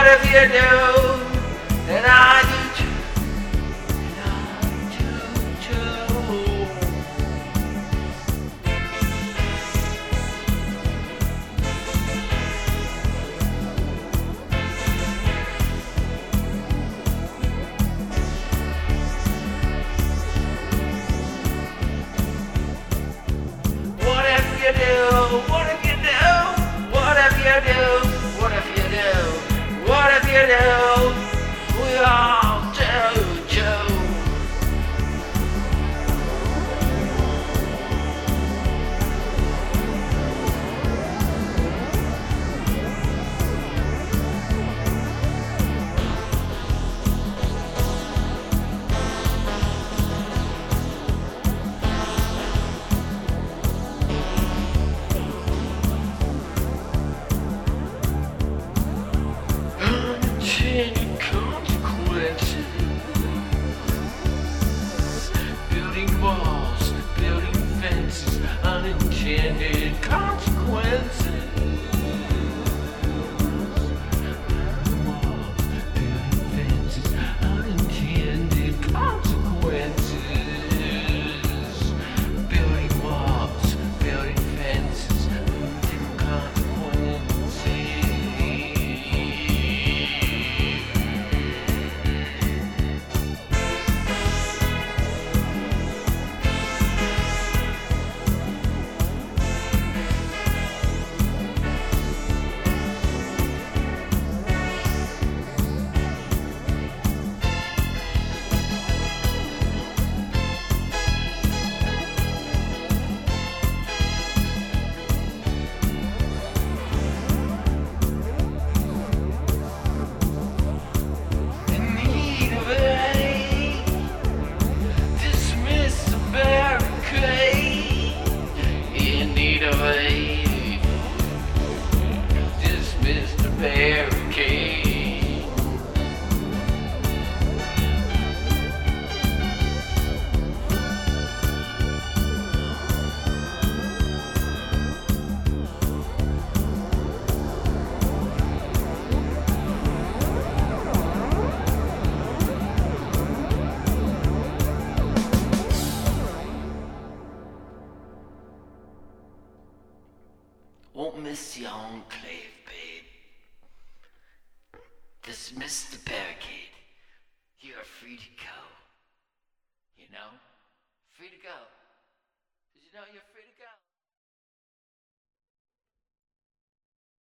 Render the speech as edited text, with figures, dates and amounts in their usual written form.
if you do? And I do too. And I do too. What if you do? What if you do? What if you do? What if you do? What if you do? We all do too. Unintended consequences. Building walls, building fences. Unintended consequences. Building walls, building fences. Unintended consequences. Building walls, building fences. Unintended consequences. Dismiss the barricade. Won't miss the enclave, babe. Dismiss the barricade. You are free to go. You know? Free to go. Did you know you're free to go?